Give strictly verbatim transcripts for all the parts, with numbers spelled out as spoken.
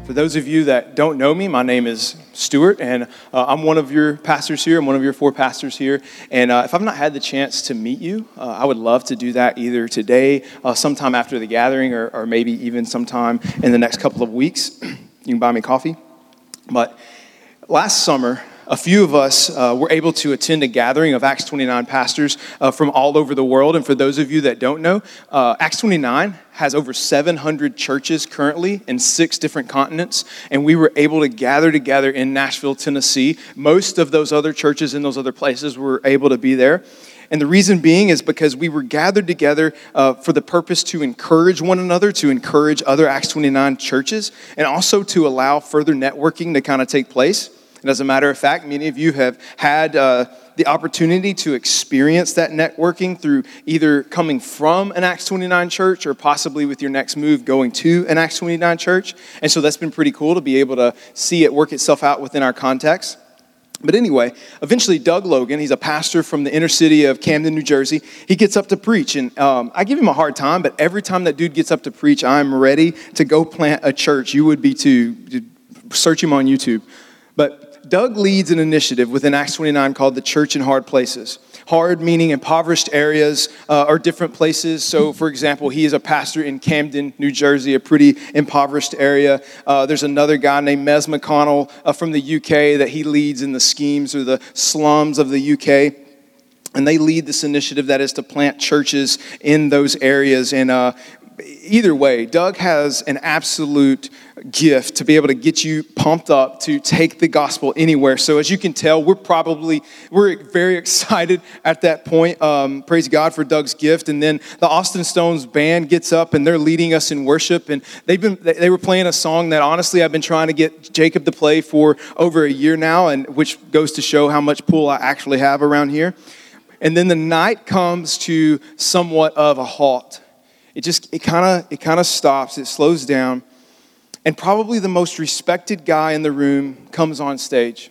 For those of you that don't know me, my name is Stuart, and uh, I'm one of your pastors here. I'm one of your four pastors here. And uh, if I've not had the chance to meet you, uh, I would love to do that either today, uh, sometime after the gathering, or, or maybe even sometime in the next couple of weeks. You can buy me coffee. But last summer, a few of us uh, were able to attend a gathering of Acts twenty-nine pastors uh, from all over the world. And for those of you that don't know, uh, Acts twenty-nine has over seven hundred churches currently in six different continents. And we were able to gather together in Nashville, Tennessee. Most of those other churches in those other places were able to be there. And the reason being is because we were gathered together uh, for the purpose to encourage one another, to encourage other Acts twenty-nine churches, and also to allow further networking to kind of take place. And as a matter of fact, many of you have had uh, the opportunity to experience that networking through either coming from an Acts twenty-nine church or possibly with your next move going to an Acts twenty-nine church. And so that's been pretty cool to be able to see it work itself out within our context. But anyway, eventually Doug Logan, he's a pastor from the inner city of Camden, New Jersey. He gets up to preach, and um, I give him a hard time, but every time that dude gets up to preach, I'm ready to go plant a church. You would be too. Search him on YouTube. But Doug leads an initiative within Acts twenty-nine called the Church in Hard Places. Hard meaning impoverished areas uh, or different places. So, for example, he is a pastor in Camden, New Jersey, a pretty impoverished area. Uh, there's another guy named Mez McConnell uh, from the U K that he leads in the schemes or the slums of the U K. And they lead this initiative that is to plant churches in those areas. And uh, either way, Doug has an absolute gift to be able to get you pumped up to take the gospel anywhere. So as you can tell, we're probably, we're very excited at that point. Um, praise God for Doug's gift. And then the Austin Stones band gets up and they're leading us in worship. And they've been, they were playing a song that honestly I've been trying to get Jacob to play for over a year now, and which goes to show how much pull I actually have around here. And then the night comes to somewhat of a halt. It just, it kind of, it kind of stops. It slows down. And probably the most respected guy in the room comes on stage.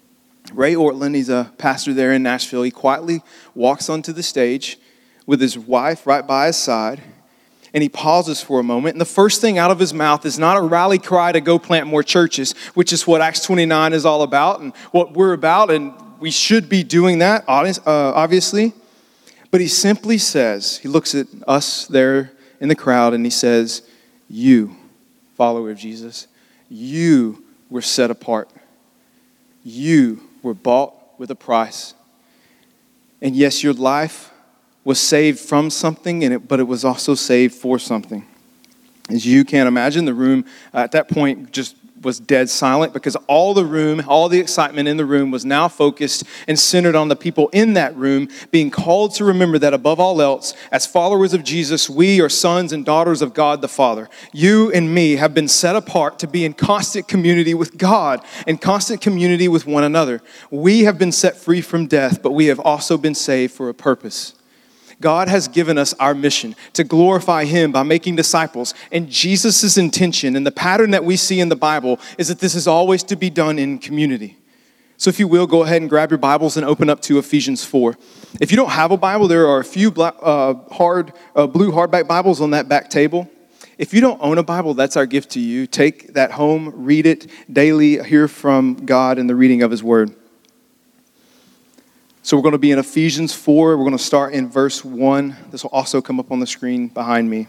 Ray Ortland, he's a pastor there in Nashville. He quietly walks onto the stage with his wife right by his side. And he pauses for a moment. And the first thing out of his mouth is not a rally cry to go plant more churches, which is what Acts twenty-nine is all about and what we're about. And we should be doing that, obviously. But he simply says, he looks at us there in the crowd and he says, "You, follower of Jesus, you were set apart. You were bought with a price. And yes, your life was saved from something, and it, but it was also saved for something." As you can imagine, the room uh, at that point just was dead silent because all the room, all the excitement in the room was now focused and centered on the people in that room being called to remember that above all else, as followers of Jesus, we are sons and daughters of God the Father. You and me have been set apart to be in constant community with God and constant community with one another. We have been set free from death, but we have also been saved for a purpose. God has given us our mission to glorify Him by making disciples. And Jesus' intention and the pattern that we see in the Bible is that this is always to be done in community. So if you will, go ahead and grab your Bibles and open up to Ephesians four. If you don't have a Bible, there are a few black, uh, hard, uh, blue hardback Bibles on that back table. If you don't own a Bible, that's our gift to you. Take that home, read it daily, hear from God in the reading of His Word. So we're going to be in Ephesians four. We're going to start in verse one. This will also come up on the screen behind me.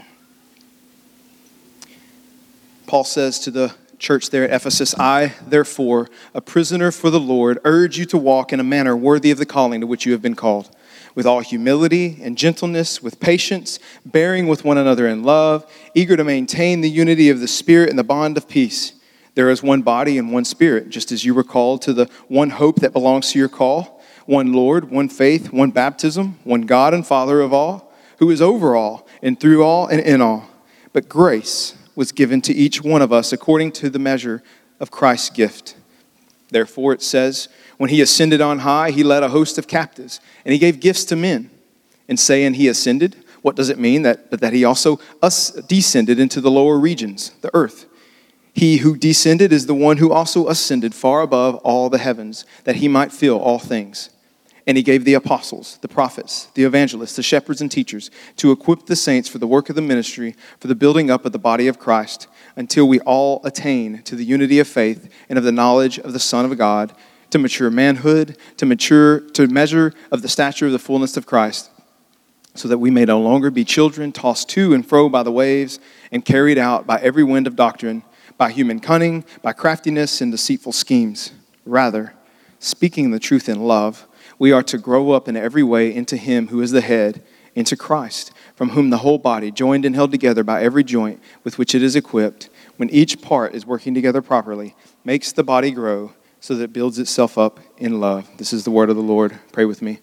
Paul says to the church there at Ephesus, "I, therefore, a prisoner for the Lord, urge you to walk in a manner worthy of the calling to which you have been called, with all humility and gentleness, with patience, bearing with one another in love, eager to maintain the unity of the Spirit and the bond of peace. There is one body and one Spirit, just as you were called to the one hope that belongs to your call. One Lord, one faith, one baptism, one God and Father of all, who is over all and through all and in all. But grace was given to each one of us according to the measure of Christ's gift. Therefore, it says, when He ascended on high, He led a host of captives, and He gave gifts to men. And saying He ascended, what does it mean? That, but that He also us descended into the lower regions, the earth. He who descended is the one who also ascended far above all the heavens, that He might fill all things. And he gave the apostles, the prophets, the evangelists, the shepherds and teachers to equip the saints for the work of the ministry, for the building up of the body of Christ, until we all attain to the unity of faith and of the knowledge of the Son of God, to mature manhood, to mature, to measure of the stature of the fullness of Christ, so that we may no longer be children tossed to and fro by the waves and carried out by every wind of doctrine, by human cunning, by craftiness and deceitful schemes. Rather, speaking the truth in love, we are to grow up in every way into him who is the head, into Christ, from whom the whole body, joined and held together by every joint with which it is equipped, when each part is working together properly, makes the body grow so that it builds itself up in love. This is the word of the Lord. Pray with me.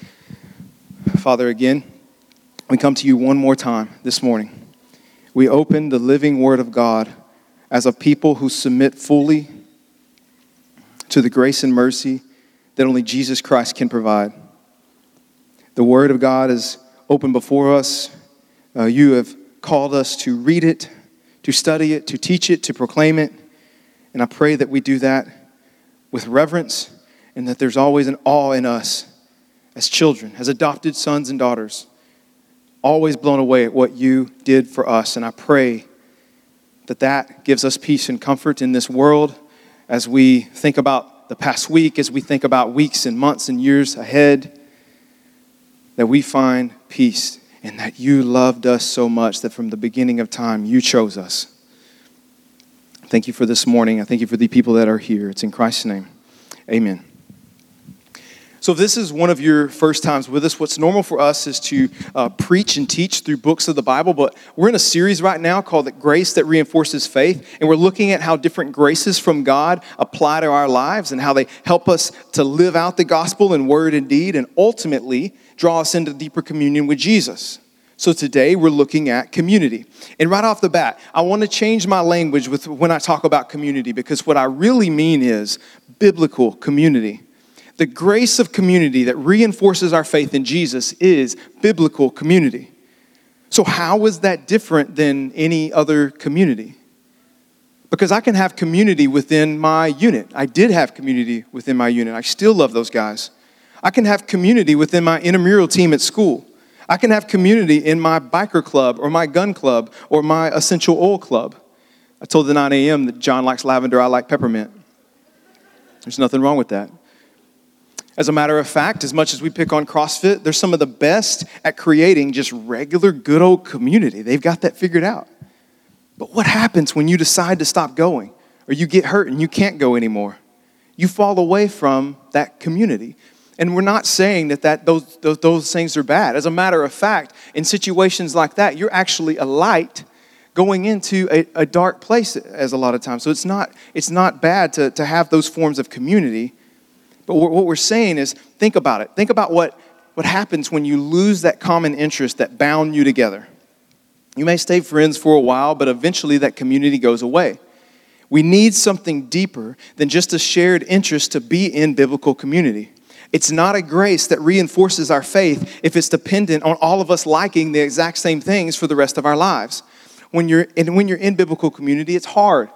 Father, again, we come to you one more time this morning. We open the living word of God as a people who submit fully to the grace and mercy that only Jesus Christ can provide. The Word of God is open before us. Uh, you have called us to read it, to study it, to teach it, to proclaim it. And I pray that we do that with reverence and that there's always an awe in us as children, as adopted sons and daughters, always blown away at what you did for us. And I pray that that gives us peace and comfort in this world as we think about the past week, as we think about weeks and months and years ahead, that we find peace and that you loved us so much that from the beginning of time, you chose us. Thank you for this morning. I thank you for the people that are here. It's in Christ's name. Amen. So if this is one of your first times with us, what's normal for us is to uh, preach and teach through books of the Bible, but we're in a series right now called The Grace That Reinforces Faith, and we're looking at how different graces from God apply to our lives and how they help us to live out the gospel in word and deed and ultimately draw us into deeper communion with Jesus. So today we're looking at community. And right off the bat, I want to change my language with when I talk about community, because what I really mean is biblical community. The grace of community that reinforces our faith in Jesus is biblical community. So how is that different than any other community? Because I can have community within my unit. I did have community within my unit. I still love those guys. I can have community within my intramural team at school. I can have community in my biker club or my gun club or my essential oil club. I told the nine a.m. that John likes lavender, I like peppermint. There's nothing wrong with that. As a matter of fact, as much as we pick on CrossFit, they're some of the best at creating just regular, good old community. They've got that figured out. But what happens when you decide to stop going or you get hurt and you can't go anymore? You fall away from that community. And we're not saying that, that those, those, those things are bad. As a matter of fact, in situations like that, you're actually a light going into a, a dark place as a lot of times. So it's not, it's not bad to, to have those forms of community. But what we're saying is, think about it. Think about what, what happens when you lose that common interest that bound you together. You may stay friends for a while, but eventually that community goes away. We need something deeper than just a shared interest to be in biblical community. It's not a grace that reinforces our faith if it's dependent on all of us liking the exact same things for the rest of our lives. When you're and when you're in biblical community, it's hard.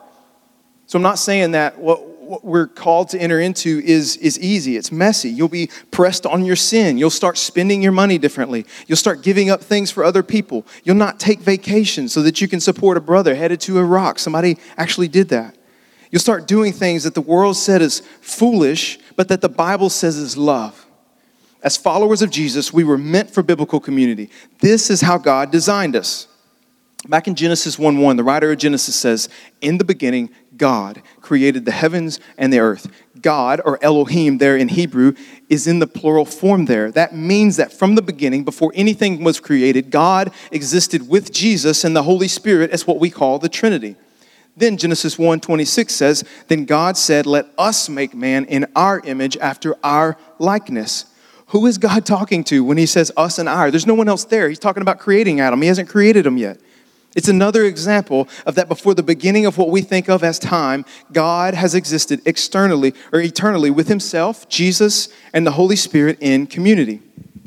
So I'm not saying that what what we're called to enter into is, is easy. It's messy. You'll be pressed on your sin. You'll start spending your money differently. You'll start giving up things for other people. You'll not take vacations so that you can support a brother headed to Iraq. Somebody actually did that. You'll start doing things that the world said is foolish, but that the Bible says is love. As followers of Jesus, we were meant for biblical community. This is how God designed us. Back in Genesis one one, the writer of Genesis says, in the beginning, God created the heavens and the earth. God, or Elohim there in Hebrew, is in the plural form there. That means that from the beginning, before anything was created, God existed with Jesus and the Holy Spirit as what we call the Trinity. Then Genesis one twenty-six says, then God said, let us make man in our image after our likeness. Who is God talking to when he says us and our? There's no one else there. He's talking about creating Adam. He hasn't created him yet. It's another example of that before the beginning of what we think of as time, God has existed externally or eternally with himself, Jesus, and the Holy Spirit in community.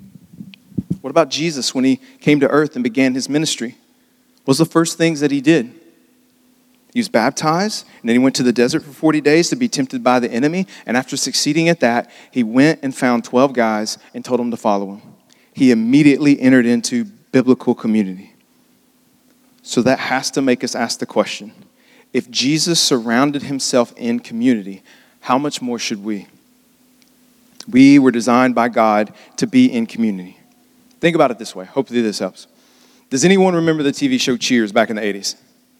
What about Jesus when he came to earth and began his ministry? What was the first things that he did? He was baptized, and then he went to the desert for forty days to be tempted by the enemy. And after succeeding at that, he went and found twelve guys and told them to follow him. He immediately entered into biblical community. So that has to make us ask the question, if Jesus surrounded himself in community, how much more should we? We were designed by God to be in community. Think about it this way. Hopefully this helps. Does anyone remember the T V show Cheers back in the eighties?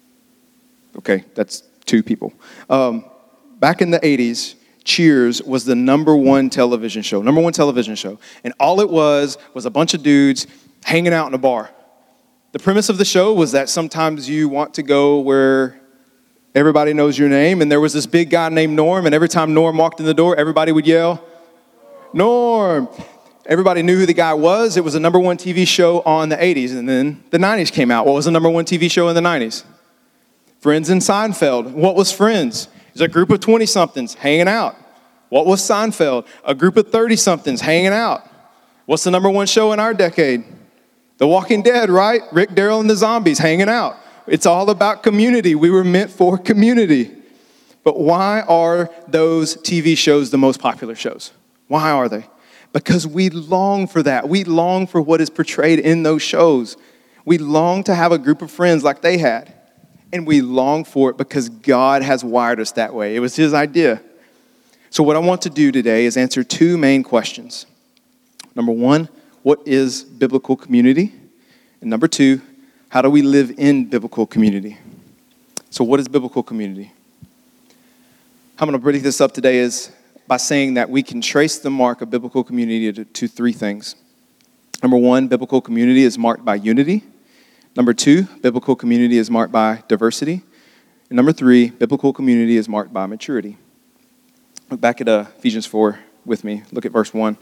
Okay, that's two people. Um, back in the eighties, Cheers was the number one television show, number one television show. And all it was was a bunch of dudes hanging out in a bar. The premise of the show was that sometimes you want to go where everybody knows your name. And there was this big guy named Norm. And every time Norm walked in the door, everybody would yell, Norm. Everybody knew who the guy was. It was a number one T V show on the eighties. And then the nineties came out. What was the number one T V show in the nineties? Friends and Seinfeld. What was Friends? It was a group of twenty-somethings hanging out. What was Seinfeld? A group of thirty-somethings hanging out. What's the number one show in our decade? The Walking Dead, right? Rick, Daryl, and the zombies hanging out. It's all about community. We were meant for community. But why are those T V shows the most popular shows? Why are they? Because we long for that. We long for what is portrayed in those shows. We long to have a group of friends like they had. And we long for it because God has wired us that way. It was his idea. So what I want to do today is answer two main questions. Number one, what is biblical community? And number two, how do we live in biblical community? So what is biblical community? I'm going to break this up today is by saying that we can trace the mark of biblical community to, to three things. Number one, biblical community is marked by unity. Number two, biblical community is marked by diversity. And number three, biblical community is marked by maturity. Look back at uh, Ephesians four with me. Look at verse one.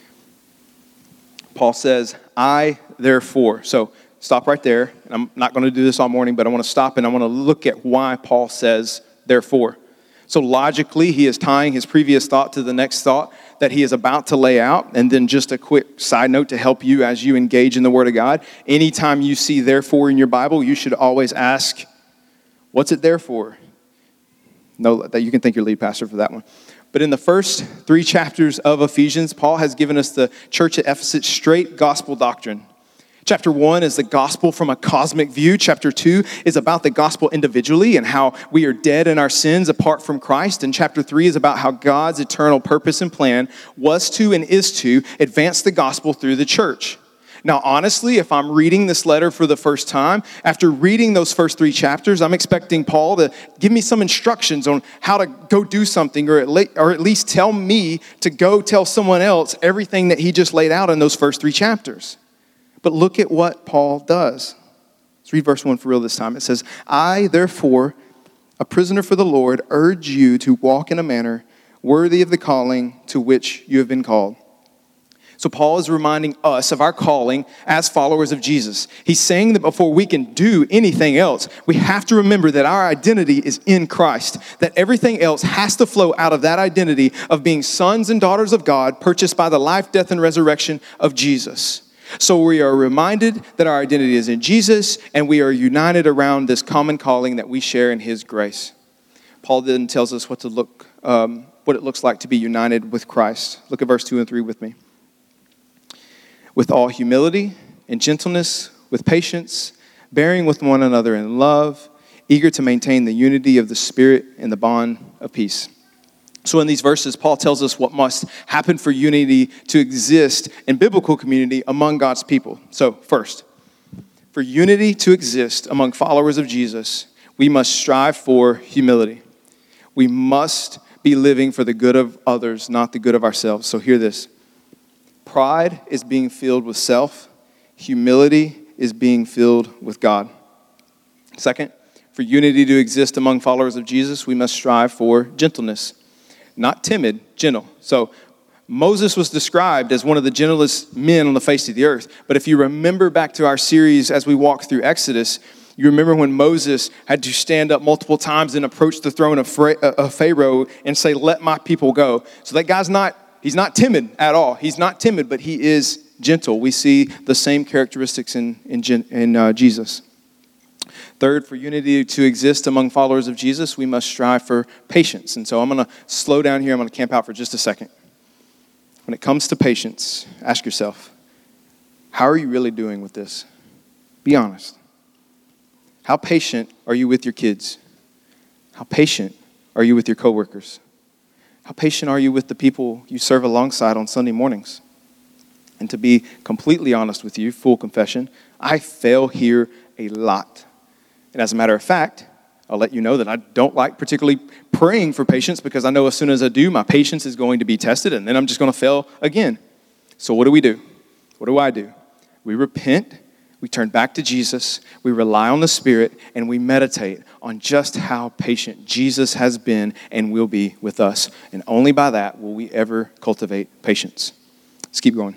Paul says, I therefore. So stop right there. And I'm not going to do this all morning, but I want to stop and I want to look at why Paul says therefore. So logically, he is tying his previous thought to the next thought that he is about to lay out. And then just a quick side note to help you as you engage in the Word of God. Anytime you see therefore in your Bible, you should always ask, what's it there for? No, that you can thank your lead pastor for that one. But in the first three chapters of Ephesians, Paul has given us the church at Ephesus straight gospel doctrine. Chapter one is the gospel from a cosmic view. Chapter two is about the gospel individually and how we are dead in our sins apart from Christ. And chapter three is about how God's eternal purpose and plan was to and is to advance the gospel through the church. Now, honestly, if I'm reading this letter for the first time, after reading those first three chapters, I'm expecting Paul to give me some instructions on how to go do something or at, le- or at least tell me to go tell someone else everything that he just laid out in those first three chapters. But look at what Paul does. Let's read verse one for real this time. It says, I, therefore, a prisoner for the Lord, urge you to walk in a manner worthy of the calling to which you have been called. So Paul is reminding us of our calling as followers of Jesus. He's saying that before we can do anything else, we have to remember that our identity is in Christ, that everything else has to flow out of that identity of being sons and daughters of God, purchased by the life, death, and resurrection of Jesus. So we are reminded that our identity is in Jesus, and we are united around this common calling that we share in his grace. Paul then tells us what to look, um, what it looks like to be united with Christ. Look at verse two and three with me. With all humility and gentleness, with patience, bearing with one another in love, eager to maintain the unity of the Spirit in the bond of peace. So in these verses, Paul tells us what must happen for unity to exist in biblical community among God's people. So first, for unity to exist among followers of Jesus, we must strive for humility. We must be living for the good of others, not the good of ourselves. So hear this. Pride is being filled with self. Humility is being filled with God. Second, for unity to exist among followers of Jesus, we must strive for gentleness. Not timid, gentle. So Moses was described as one of the gentlest men on the face of the earth. But if you remember back to our series as we walked through Exodus, you remember when Moses had to stand up multiple times and approach the throne of Pharaoh and say, let my people go. So that guy's not, he's not timid at all. He's not timid, but he is gentle. We see the same characteristics in, in, in uh, Jesus. Third, for unity to exist among followers of Jesus, we must strive for patience. And so I'm going to slow down here. I'm going to camp out for just a second. When it comes to patience, ask yourself, how are you really doing with this? Be honest. How patient are you with your kids? How patient are you with your coworkers? How patient are you with the people you serve alongside on Sunday mornings? And to be completely honest with you, full confession, I fail here a lot. And as a matter of fact, I'll let you know that I don't like particularly praying for patience because I know as soon as I do, my patience is going to be tested and then I'm just going to fail again. So what do we do? What do I do? We repent, we turn back to Jesus, we rely on the Spirit, and we meditate on just how patient Jesus has been and will be with us. And only by that will we ever cultivate patience. Let's keep going.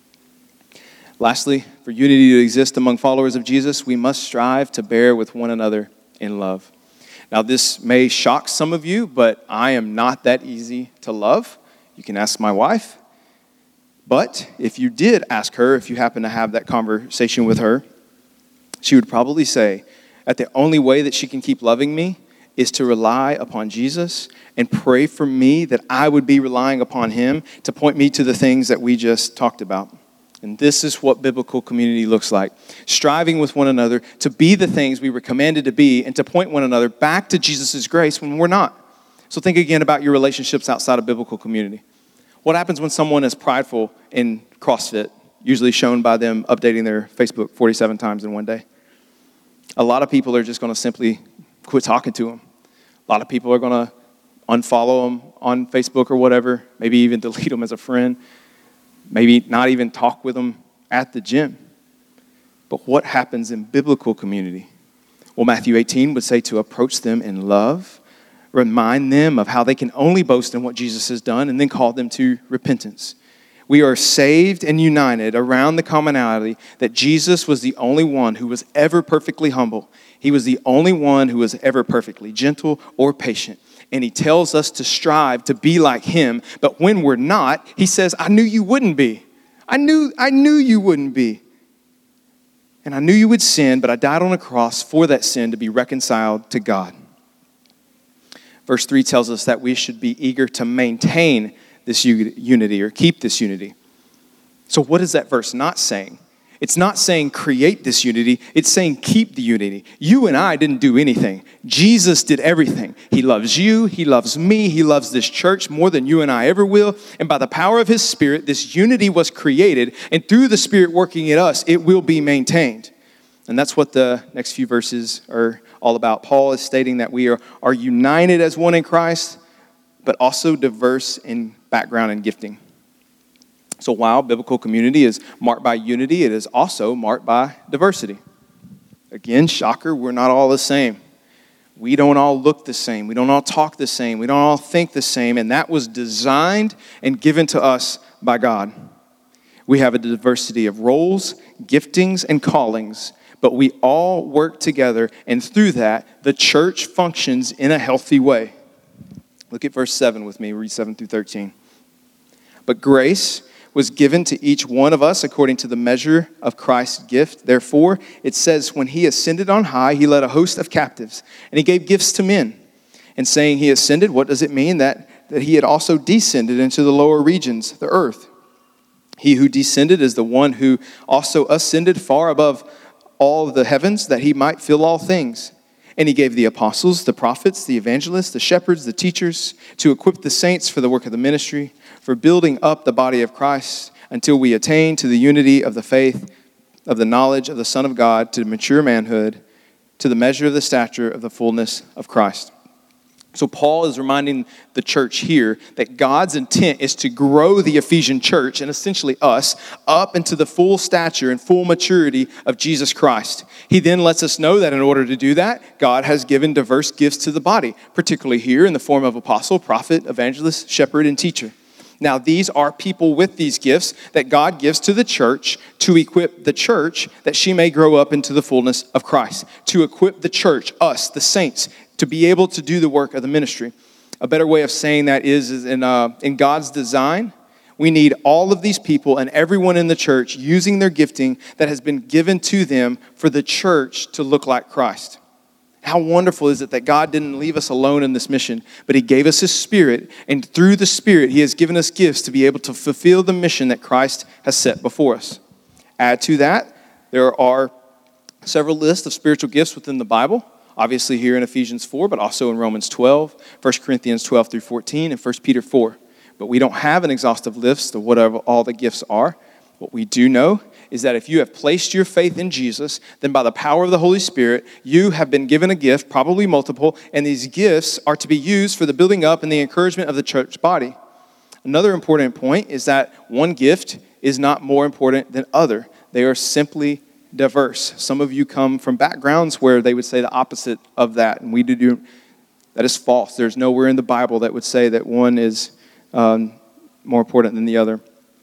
Lastly, for unity to exist among followers of Jesus, we must strive to bear with one another in love. Now, this may shock some of you, but I am not that easy to love. You can ask my wife. But if you did ask her, if you happen to have that conversation with her, she would probably say that the only way that she can keep loving me is to rely upon Jesus and pray for me that I would be relying upon him to point me to the things that we just talked about. And this is what biblical community looks like. Striving with one another to be the things we were commanded to be and to point one another back to Jesus' grace when we're not. So think again about your relationships outside of biblical community. What happens when someone is prideful in CrossFit, usually shown by them updating their Facebook forty-seven times in one day? A lot of people are just going to simply quit talking to them. A lot of people are going to unfollow them on Facebook or whatever, maybe even delete them as a friend, maybe not even talk with them at the gym. But what happens in biblical community? Well, Matthew eighteen would say to approach them in love, remind them of how they can only boast in what Jesus has done, and then call them to repentance. We are saved and united around the commonality that Jesus was the only one who was ever perfectly humble. He was the only one who was ever perfectly gentle or patient. And he tells us to strive to be like him. But when we're not, he says, I knew you wouldn't be. I knew, I knew you wouldn't be. And I knew you would sin, but I died on a cross for that sin to be reconciled to God. Verse three tells us that we should be eager to maintain this unity or keep this unity. So what is that verse not saying? It's not saying create this unity. It's saying keep the unity. You and I didn't do anything. Jesus did everything. He loves you. He loves me. He loves this church more than you and I ever will. And by the power of his Spirit, this unity was created. And through the Spirit working in us, it will be maintained. And that's what the next few verses are all about. Paul is stating that we are, are united as one in Christ, but also diverse in background and gifting. So while biblical community is marked by unity, it is also marked by diversity. Again, shocker, we're not all the same. We don't all look the same. We don't all talk the same. We don't all think the same. And that was designed and given to us by God. We have a diversity of roles, giftings, and callings, but we all work together, and through that, the church functions in a healthy way. Look at verse seven with me. Read seven through thirteen. But grace was given to each one of us according to the measure of Christ's gift. Therefore, it says, when he ascended on high, he led a host of captives, and he gave gifts to men. And saying he ascended, what does it mean? That, that he had also descended into the lower regions, the earth. He who descended is the one who also ascended far above all of the heavens, that he might fill all things. And he gave the apostles, the prophets, the evangelists, the shepherds, the teachers, to equip the saints for the work of the ministry, for building up the body of Christ, until we attain to the unity of the faith, of the knowledge of the Son of God, to mature manhood, to the measure of the stature of the fullness of Christ. So Paul is reminding the church here that God's intent is to grow the Ephesian church, and essentially us, up into the full stature and full maturity of Jesus Christ. He then lets us know that in order to do that, God has given diverse gifts to the body, particularly here in the form of apostle, prophet, evangelist, shepherd, and teacher. Now, these are people with these gifts that God gives to the church to equip the church that she may grow up into the fullness of Christ, to equip the church, us, the saints, to be able to do the work of the ministry. A better way of saying that is, is in, uh, in God's design, We need all of these people and everyone in the church using their gifting that has been given to them for the church to look like Christ. How wonderful is it that God didn't leave us alone in this mission, but he gave us his Spirit, and through the Spirit, he has given us gifts to be able to fulfill the mission that Christ has set before us. Add to that, there are several lists of spiritual gifts within the Bible, obviously here in Ephesians four, but also in Romans twelve, First Corinthians twelve through fourteen, and First Peter four. But we don't have an exhaustive list of whatever all the gifts are. What we do know is that if you have placed your faith in Jesus, then by the power of the Holy Spirit, you have been given a gift, probably multiple, and these gifts are to be used for the building up and the encouragement of the church body. Another important point is that one gift is not more important than other. They are simply diverse. Some of you come from backgrounds where they would say the opposite of that, and we do. That is false. There's nowhere in the Bible that would say that one is um, more important than the other.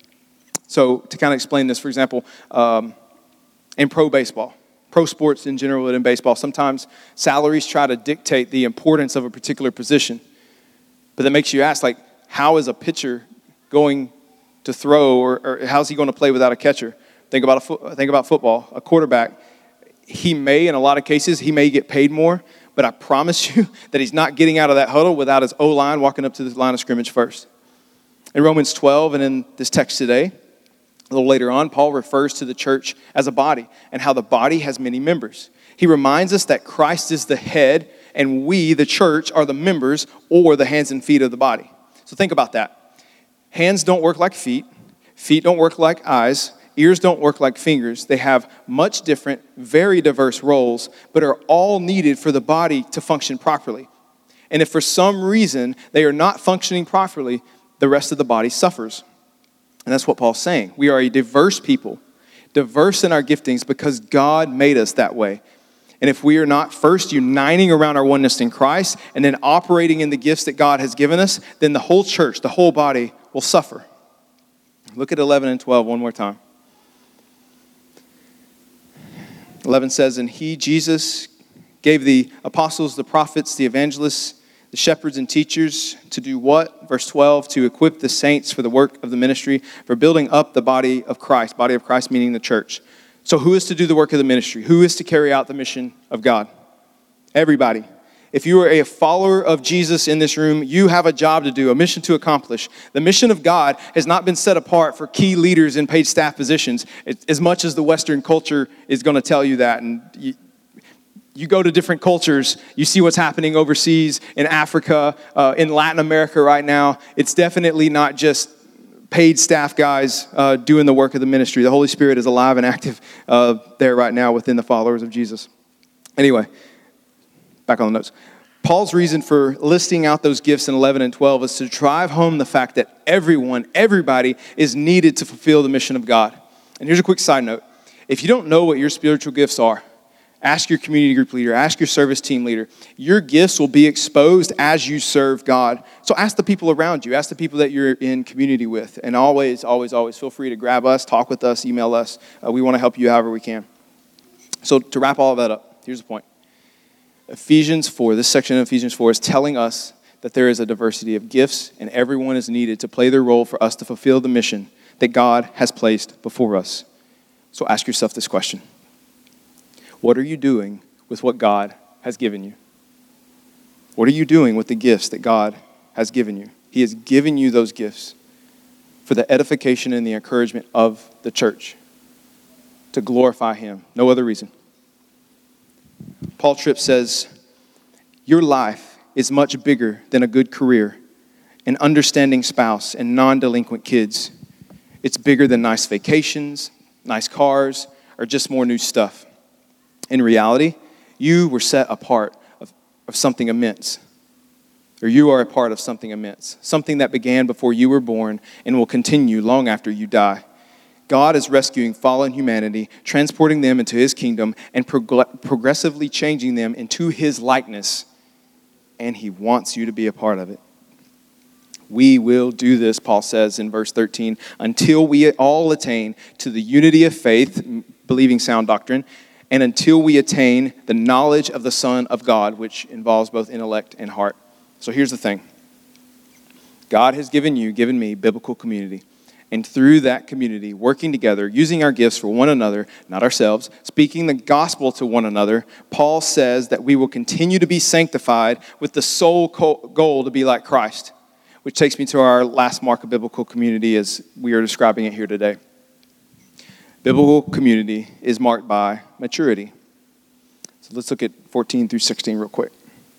So to kind of explain this, for example, um, in pro baseball, pro sports in general and in baseball, sometimes salaries try to dictate the importance of a particular position. But that makes you ask, like, how is a pitcher going to throw, or, or how's he going to play without a catcher? Think about a fo- think about football. A quarterback, he may, in a lot of cases, he may get paid more, but I promise you that he's not getting out of that huddle without his O-line walking up to the line of scrimmage first. In Romans twelve and in this text today, a little later on, Paul refers to the church as a body and how the body has many members. He reminds us that Christ is the head and we, the church, are the members or the hands and feet of the body. So think about that. Hands don't work like feet. Feet don't work like eyes. Ears don't work like fingers. They have much different, very diverse roles, but are all needed for the body to function properly. And if for some reason they are not functioning properly, the rest of the body suffers. And that's what Paul's saying. We are a diverse people, diverse in our giftings because God made us that way. And if we are not first uniting around our oneness in Christ and then operating in the gifts that God has given us, then the whole church, the whole body will suffer. Look at eleven and twelve one more time. eleven says, and he, Jesus, gave the apostles, the prophets, the evangelists, the shepherds and teachers to do what? Verse twelve, to equip the saints for the work of the ministry, for building up the body of Christ. Body of Christ meaning the church. So who is to do the work of the ministry? Who is to carry out the mission of God? Everybody. If you are a follower of Jesus in this room, you have a job to do, a mission to accomplish. The mission of God has not been set apart for key leaders in paid staff positions, as much as the Western culture is going to tell you that. And you, You go to different cultures, you see what's happening overseas, in Africa, uh, in Latin America right now. It's definitely not just paid staff guys uh, doing the work of the ministry. The Holy Spirit is alive and active uh, there right now within the followers of Jesus. Anyway, back on the notes. Paul's reason for listing out those gifts in eleven and twelve is to drive home the fact that everyone, everybody is needed to fulfill the mission of God. And here's a quick side note. If you don't know what your spiritual gifts are, ask your community group leader, ask your service team leader. Your gifts will be exposed as you serve God. So ask the people around you, ask the people that you're in community with. And always, always, always feel free to grab us, talk with us, email us. Uh, we want to help you however we can. So to wrap all of that up, here's the point. Ephesians four, this section of Ephesians four is telling us that there is a diversity of gifts and everyone is needed to play their role for us to fulfill the mission that God has placed before us. So ask yourself this question. What are you doing with what God has given you? What are you doing with the gifts that God has given you? He has given you those gifts for the edification and the encouragement of the church, to glorify him. No other reason. Paul Tripp says, your life is much bigger than a good career, an understanding spouse, and non-delinquent kids. It's bigger than nice vacations, nice cars, or just more new stuff. In reality, you were set apart of, of something immense. Or you are a part of something immense. Something that began before you were born and will continue long after you die. God is rescuing fallen humanity, transporting them into his kingdom, and prog- progressively changing them into his likeness. And he wants you to be a part of it. We will do this, Paul says in verse thirteen, until we all attain to the unity of faith, believing sound doctrine, and until we attain the knowledge of the Son of God, which involves both intellect and heart. So here's the thing. God has given you, given me, biblical community. And through that community, working together, using our gifts for one another, not ourselves, speaking the gospel to one another, Paul says that we will continue to be sanctified with the sole goal to be like Christ, which takes me to our last mark of biblical community as we are describing it here today. Biblical community is marked by maturity. So let's look at fourteen through sixteen real quick.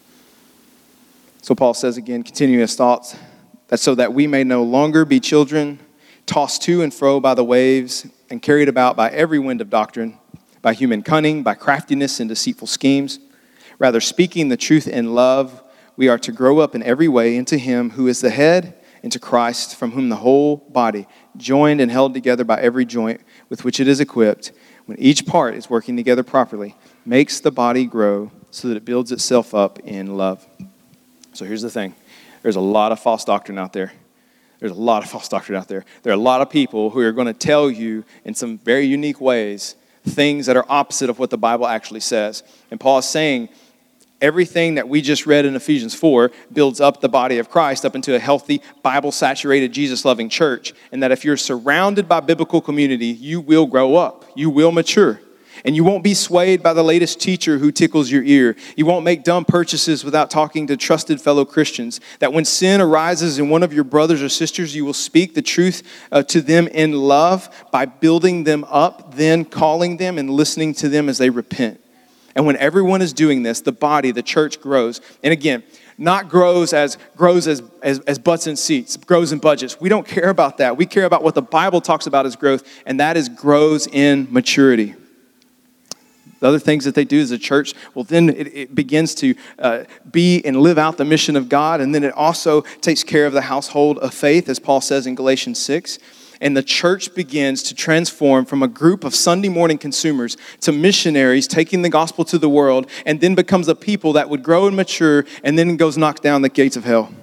So Paul says again, continuing his thoughts, that so that we may no longer be children, tossed to and fro by the waves, and carried about by every wind of doctrine, by human cunning, by craftiness and deceitful schemes. Rather, speaking the truth in love, we are to grow up in every way into him who is the head, into Christ, from whom the whole body, joined and held together by every joint with which it is equipped, when each part is working together properly, makes the body grow so that it builds itself up in love. So here's the thing. There's a lot of false doctrine out there. There's a lot of false doctrine out there. There are a lot of people who are going to tell you in some very unique ways things that are opposite of what the Bible actually says. And Paul is saying everything that we just read in Ephesians four builds up the body of Christ up into a healthy, Bible-saturated, Jesus-loving church. And that if you're surrounded by biblical community, you will grow up. You will mature. And you won't be swayed by the latest teacher who tickles your ear. You won't make dumb purchases without talking to trusted fellow Christians. That when sin arises in one of your brothers or sisters, you will speak the truth uh, to them in love by building them up, then calling them and listening to them as they repent. And when everyone is doing this, the body, the church grows. And again, not grows as grows as, as, as butts and seats, grows in budgets. We don't care about that. We care about what the Bible talks about as growth, and that is grows in maturity. The other things that they do as a church, well, then it, it begins to uh, be and live out the mission of God. And then it also takes care of the household of faith, as Paul says in Galatians six. And the church begins to transform from a group of Sunday morning consumers to missionaries taking the gospel to the world, and then becomes a people that would grow and mature and then goes knock down the gates of hell.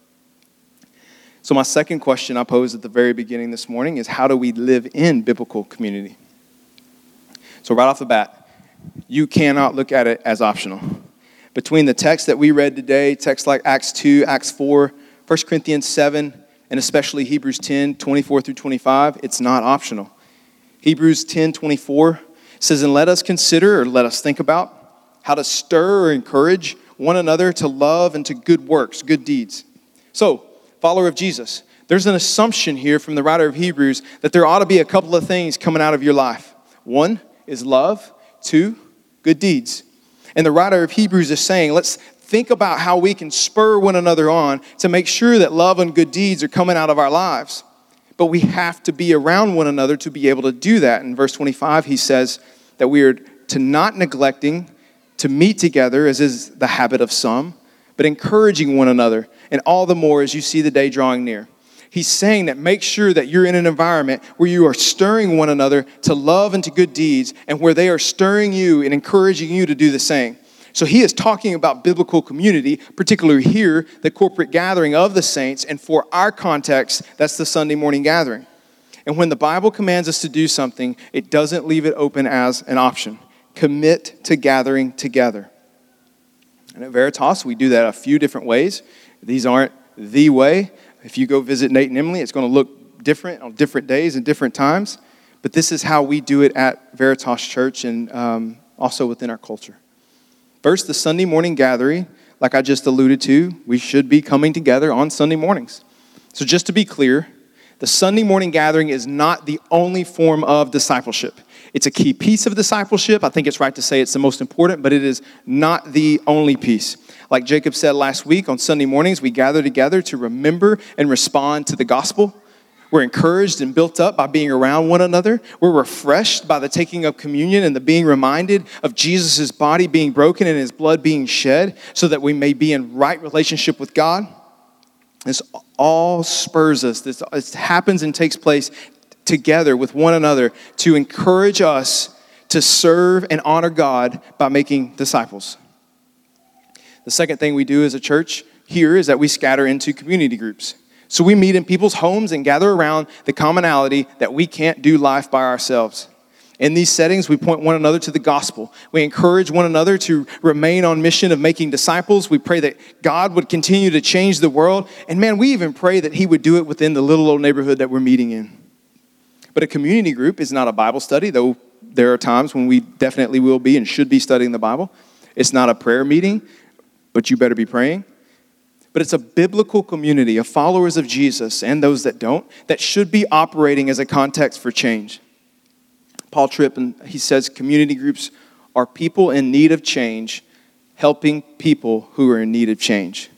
So my second question I posed at the very beginning this morning is, how do we live in biblical community? So right off the bat, you cannot look at it as optional. Between the text that we read today, texts like Acts two, Acts four, First Corinthians seven, and especially Hebrews ten, twenty-four through twenty-five, it's not optional. Hebrews ten, twenty-four says, and let us consider, or let us think about, how to stir or encourage one another to love and to good works, good deeds. So, follower of Jesus, there's an assumption here from the writer of Hebrews that there ought to be a couple of things coming out of your life. One is love. Two, good deeds. And the writer of Hebrews is saying, let's think about how we can spur one another on to make sure that love and good deeds are coming out of our lives. But we have to be around one another to be able to do that. In verse twenty-five, he says that we are to not neglecting to meet together, as is the habit of some, but encouraging one another, and all the more as you see the day drawing near. He's saying that make sure that you're in an environment where you are stirring one another to love and to good deeds, and where they are stirring you and encouraging you to do the same. So he is talking about biblical community, particularly here, the corporate gathering of the saints, and for our context, that's the Sunday morning gathering. And when the Bible commands us to do something, it doesn't leave it open as an option. Commit to gathering together. And at Veritas, we do that a few different ways. These aren't the way. If you go visit Nate and Emily, it's going to look different on different days and different times. But this is how we do it at Veritas Church, and um, also within our culture. First, the Sunday morning gathering, like I just alluded to, we should be coming together on Sunday mornings. So just to be clear, the Sunday morning gathering is not the only form of discipleship. It's a key piece of discipleship. I think it's right to say it's the most important, but it is not the only piece. Like Jacob said last week, on Sunday mornings, we gather together to remember and respond to the gospel. We're encouraged and built up by being around one another. We're refreshed by the taking of communion and the being reminded of Jesus' body being broken and his blood being shed so that we may be in right relationship with God. This all spurs us. This, this happens and takes place together with one another to encourage us to serve and honor God by making disciples. The second thing we do as a church here is that we scatter into community groups. So we meet in people's homes and gather around the commonality that we can't do life by ourselves. In these settings, we point one another to the gospel. We encourage one another to remain on mission of making disciples. We pray that God would continue to change the world. And man, we even pray that he would do it within the little old neighborhood that we're meeting in. But a community group is not a Bible study, though there are times when we definitely will be and should be studying the Bible. It's not a prayer meeting, but you better be praying. But it's a biblical community of followers of Jesus and those that don't, that should be operating as a context for change. Paul Tripp, and he says community groups are people in need of change, helping people who are in need of change.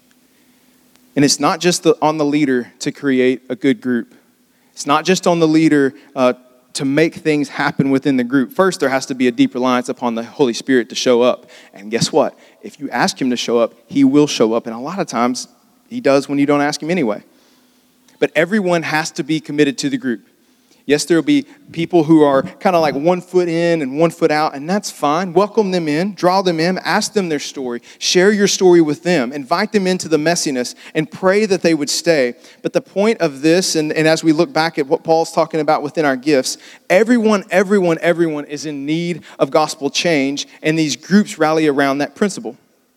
And it's not just the, on the leader to create a good group. It's not just on the leader uh, to make things happen within the group. First, there has to be a deep reliance upon the Holy Spirit to show up. And guess what? If you ask him to show up, he will show up. And a lot of times, he does when you don't ask him anyway. But everyone has to be committed to the group. Yes, there will be people who are kind of like one foot in and one foot out, and that's fine. Welcome them in, draw them in, ask them their story, share your story with them, invite them into the messiness, and pray that they would stay. But the point of this, and, and as we look back at what Paul's talking about within our gifts, everyone, everyone, everyone is in need of gospel change, and these groups rally around that principle.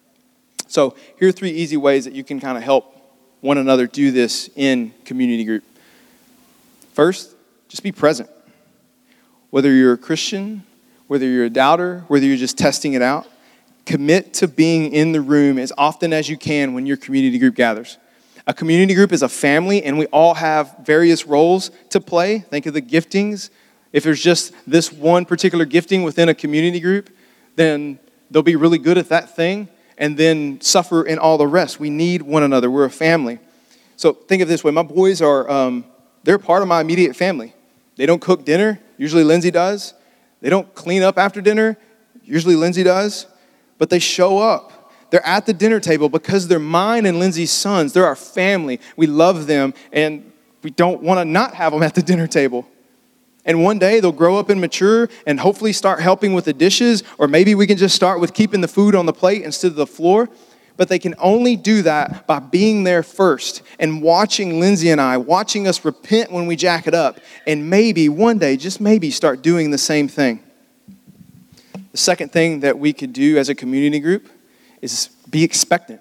So here are three easy ways that you can kind of help one another do this in community group. First, just be present. Whether you're a Christian, whether you're a doubter, whether you're just testing it out, commit to being in the room as often as you can when your community group gathers. A community group is a family, and we all have various roles to play. Think of the giftings. If there's just this one particular gifting within a community group, then they'll be really good at that thing and then suffer in all the rest. We need one another. We're a family. So think of it this way. My boys are, um, they're part of my immediate family. They don't cook dinner. Usually Lindsay does. They don't clean up after dinner. Usually Lindsay does. But they show up. They're at the dinner table because they're mine and Lindsay's sons. They're our family. We love them, and we don't want to not have them at the dinner table. And one day they'll grow up and mature and hopefully start helping with the dishes, or maybe we can just start with keeping the food on the plate instead of the floor. But they can only do that by being there first and watching Lindsay and I, watching us repent when we jack it up, and maybe one day, just maybe, start doing the same thing. The second thing that we could do as a community group is be expectant.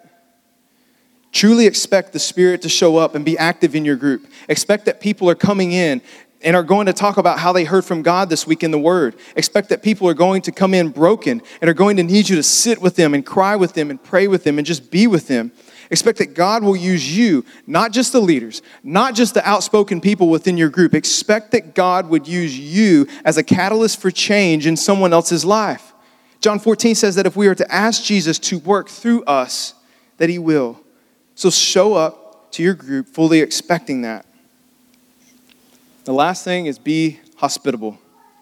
Truly expect the Spirit to show up and be active in your group. Expect that people are coming in and are going to talk about how they heard from God this week in the Word. Expect that people are going to come in broken and are going to need you to sit with them and cry with them and pray with them and just be with them. Expect that God will use you, not just the leaders, not just the outspoken people within your group. Expect that God would use you as a catalyst for change in someone else's life. John fourteen says that if we are to ask Jesus to work through us, that he will. So show up to your group fully expecting that. The last thing is be hospitable.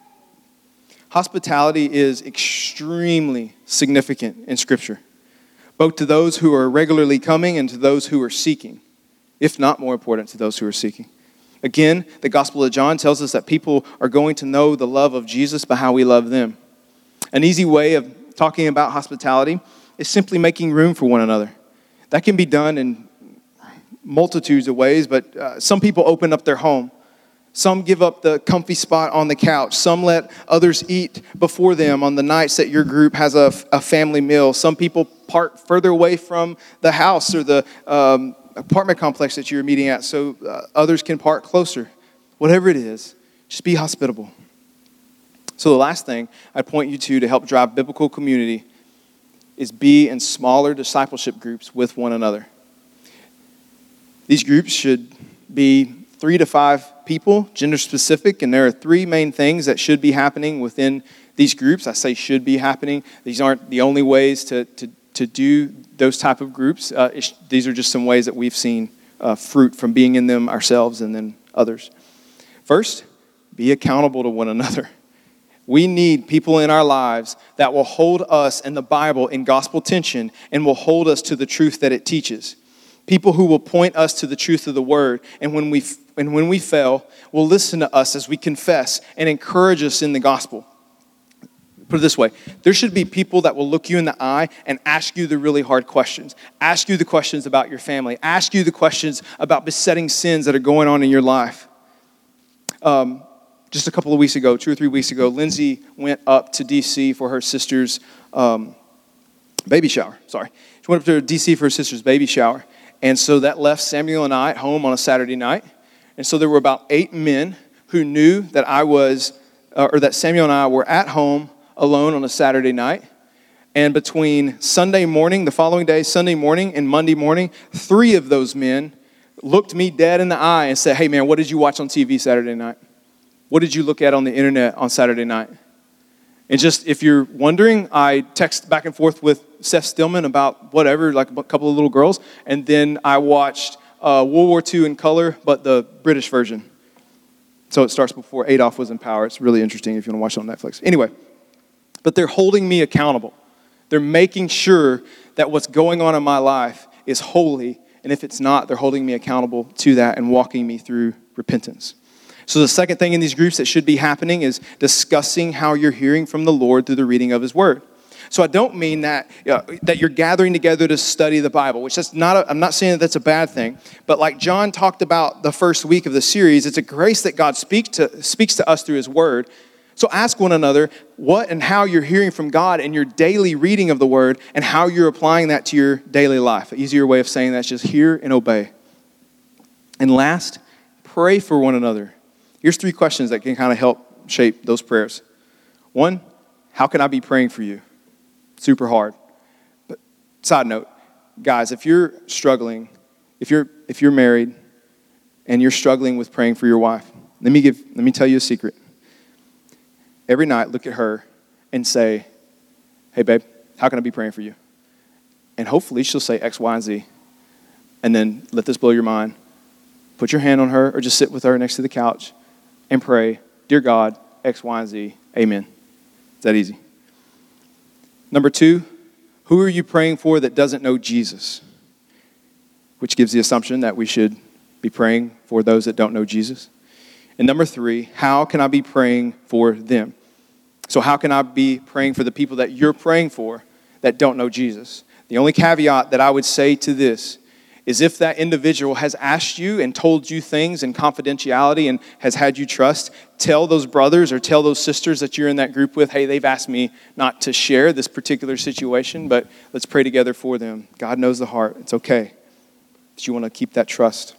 Hospitality is extremely significant in Scripture, both to those who are regularly coming and to those who are seeking, if not more important to those who are seeking. Again, the Gospel of John tells us that people are going to know the love of Jesus by how we love them. An easy way of talking about hospitality is simply making room for one another. That can be done in multitudes of ways, but uh, some people open up their home. Some give up the comfy spot on the couch. Some let others eat before them on the nights that your group has a, a family meal. Some people park further away from the house or the um, apartment complex that you're meeting at so uh, others can park closer. Whatever it is, just be hospitable. So the last thing I point you to to help drive biblical community is be in smaller discipleship groups with one another. These groups should be three to five people, gender specific, and there are three main things that should be happening within these groups. I say should be happening. These aren't the only ways to, to, to do those type of groups. Uh, these are just some ways that we've seen uh, fruit from being in them ourselves and then others. First, be accountable to one another. We need people in our lives that will hold us and the Bible in gospel tension and will hold us to the truth that it teaches. People who will point us to the truth of the Word, and when we and when we fail, will listen to us as we confess and encourage us in the gospel. Put it this way, there should be people that will look you in the eye and ask you the really hard questions. Ask you the questions about your family. Ask you the questions about besetting sins that are going on in your life. Um, just a couple of weeks ago, two or three weeks ago, Lindsay went up to D C for her sister's um, baby shower. Sorry. She went up to D C for her sister's baby shower. And so that left Samuel and I at home on a Saturday night. And so there were about eight men who knew that I was, uh, or that Samuel and I were at home alone on a Saturday night. And between Sunday morning, the following day, Sunday morning, and Monday morning, three of those men looked me dead in the eye and said, hey man, what did you watch on T V Saturday night? What did you look at on the internet on Saturday night? And just, if you're wondering, I text back and forth with Seth Stillman about whatever, like a couple of little girls. And then I watched uh, World War Two in color, but the British version. So it starts before Adolf was in power. It's really interesting if you want to watch it on Netflix. Anyway, but they're holding me accountable. They're making sure that what's going on in my life is holy. And if it's not, they're holding me accountable to that and walking me through repentance. So the second thing in these groups that should be happening is discussing how you're hearing from the Lord through the reading of his word. So I don't mean that uh, that you're gathering together to study the Bible, which that's not a, I'm not saying that that's a bad thing. But like John talked about the first week of the series, it's a grace that God speak to, speaks to us through his word. So ask one another what and how you're hearing from God in your daily reading of the word and how you're applying that to your daily life. An easier way of saying that is just hear and obey. And last, pray for one another. Here's three questions that can kind of help shape those prayers. One, how can I be praying for you? Super hard. But side note, guys, if you're struggling, if you're if you're married and you're struggling with praying for your wife, let me give let me tell you a secret. Every night, look at her and say, hey, babe, how can I be praying for you? And hopefully she'll say X, Y, and Z. And then let this blow your mind. Put your hand on her or just sit with her next to the couch and pray, dear God, X, Y, and Z, amen. It's that easy. Number two, who are you praying for that doesn't know Jesus? Which gives the assumption that we should be praying for those that don't know Jesus. And number three, how can I be praying for them? So how can I be praying for the people that you're praying for that don't know Jesus? The only caveat that I would say to this is if that individual has asked you and told you things in confidentiality and has had you trust, tell those brothers or tell those sisters that you're in that group with, hey, they've asked me not to share this particular situation, but let's pray together for them. God knows the heart. It's okay. But you want to keep that trust.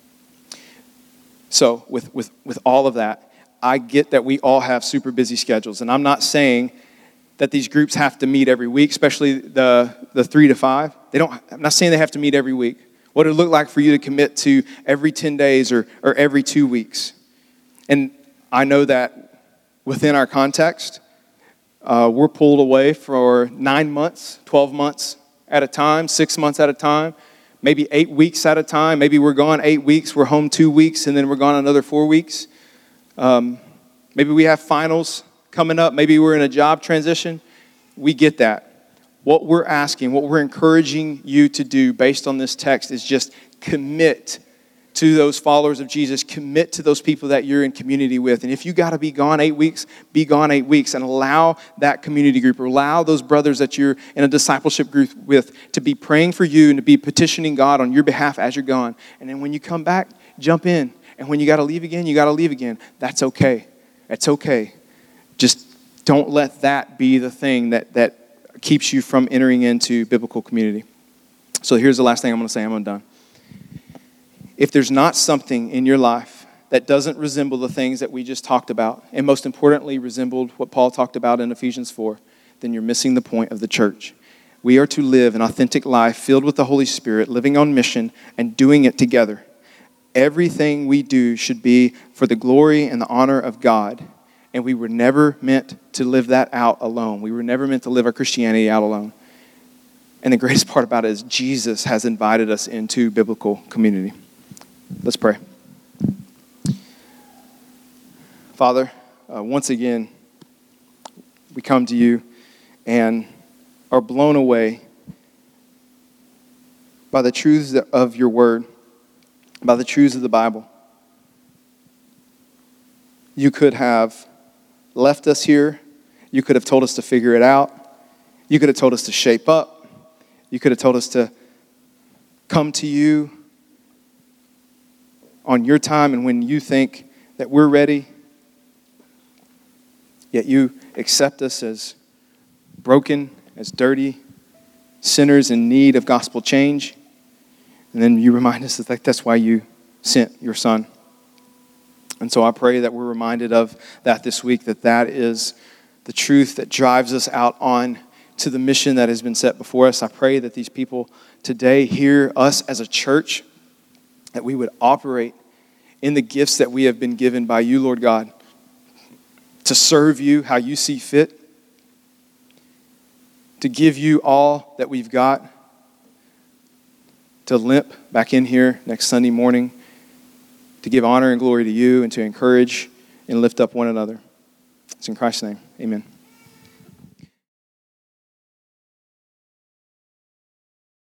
So with, with, with all of that, I get that we all have super busy schedules. And I'm not saying that these groups have to meet every week, especially the, the three to five. They don't. I'm not saying they have to meet every week. What it look like for you to commit to every ten days or, or every two weeks. And I know that within our context, uh, we're pulled away for nine months, twelve months at a time, six months at a time, maybe eight weeks at a time. Maybe we're gone eight weeks, we're home two weeks, and then we're gone another four weeks. Um, maybe we have finals coming up. Maybe we're in a job transition. We get that. What we're asking, what we're encouraging you to do based on this text is just commit to those followers of Jesus. Commit to those people that you're in community with. And if you got to be gone eight weeks, be gone eight weeks and allow that community group, or allow those brothers that you're in a discipleship group with to be praying for you and to be petitioning God on your behalf as you're gone. And then when you come back, jump in. And when you got to leave again, you got to leave again. That's okay. It's okay. Just don't let that be the thing that that keeps you from entering into biblical community. So here's the last thing I'm going to say. I'm done. If there's not something in your life that doesn't resemble the things that we just talked about, and most importantly resembled what Paul talked about in Ephesians four, then you're missing the point of the church. We are to live an authentic life filled with the Holy Spirit, living on mission and doing it together. Everything we do should be for the glory and the honor of God. And we were never meant to live that out alone. We were never meant to live our Christianity out alone. And the greatest part about it is Jesus has invited us into biblical community. Let's pray. Father, uh, once again, we come to you and are blown away by the truths of your word, by the truths of the Bible. You could have left us here. You could have told us to figure it out. You could have told us to shape up. You could have told us to come to you on your time and when you think that we're ready. Yet you accept us as broken, as dirty, sinners in need of gospel change. And then you remind us that that's why you sent your son. And so I pray that we're reminded of that this week, that that is the truth that drives us out on to the mission that has been set before us. I pray that these people today hear us as a church, that we would operate in the gifts that we have been given by you, Lord God, to serve you how you see fit, to give you all that we've got, to limp back in here next Sunday morning, to give honor and glory to you, and to encourage and lift up one another. It's in Christ's name. Amen.